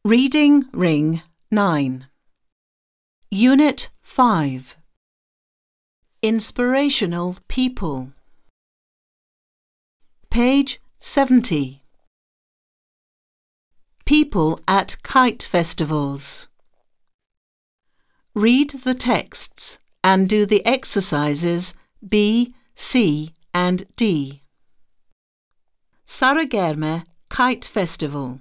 Reading Ring 9. Unit 5. Inspirational People. Page 70. People at kite festivals. Read the texts and do the exercises B, C and D. Sarıgerme Kite Festival.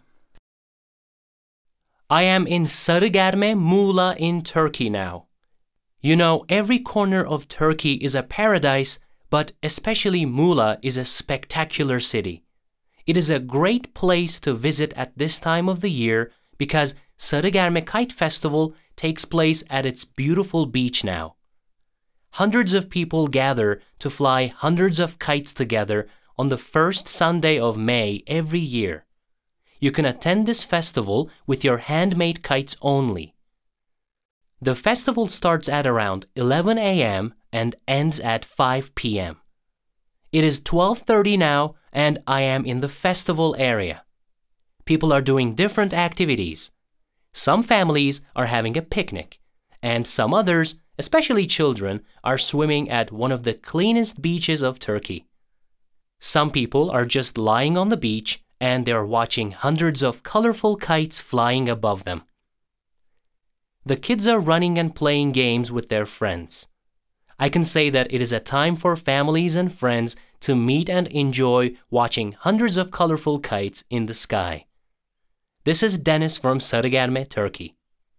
I am in Sarıgerme, Muğla in Turkey now. You know, every corner of Turkey is a paradise, but especially Muğla is a spectacular city. It is a great place to visit at this time of the year because Sarıgerme Kite Festival takes place at its beautiful beach now. Hundreds of people gather to fly hundreds of kites together on the first Sunday of May every year. You can attend this festival with your handmade kites only. The festival starts at around 11 a.m. and ends at 5 p.m. It is 12:30 now and I am in the festival area. People are doing different activities. Some families are having a picnic, and some others, especially children, are swimming at one of the cleanest beaches of Turkey. Some people are just lying on the beach and they are watching hundreds of colorful kites flying above them. The kids are running and playing games with their friends. I can say that it is a time for families and friends to meet and enjoy watching hundreds of colorful kites in the sky. This is Dennis from Sarıgerme, Turkey.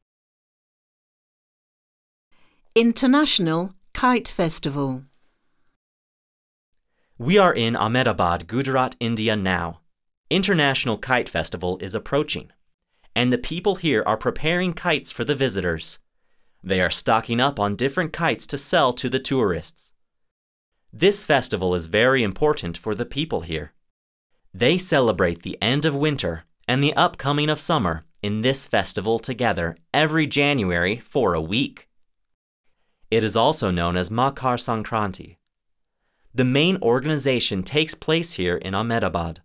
International Kite Festival. We are in Ahmedabad, Gujarat, India now. International Kite Festival is approaching, and the people here are preparing kites for the visitors. They are stocking up on different kites to sell to the tourists. This festival is very important for the people here. They celebrate the end of winter and the upcoming of summer in this festival together every January for a week. It is also known as Makar Sankranti. The main organization takes place here in Ahmedabad.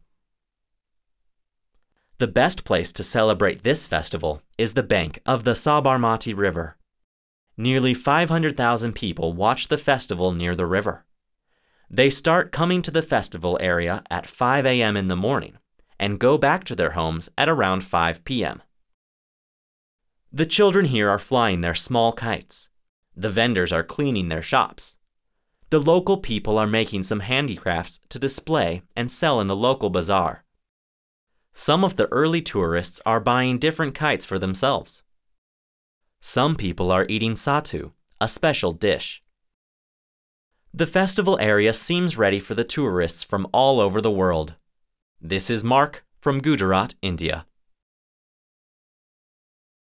The best place to celebrate this festival is the bank of the Sabarmati River. Nearly 500,000 people watch the festival near the river. They start coming to the festival area at 5 a.m. in the morning and go back to their homes at around 5 p.m. The children here are flying their small kites. The vendors are cleaning their shops. The local people are making some handicrafts to display and sell in the local bazaar. Some of the early tourists are buying different kites for themselves. Some people are eating sattu, a special dish. The festival area seems ready for the tourists from all over the world. This is Mark from Gujarat, India.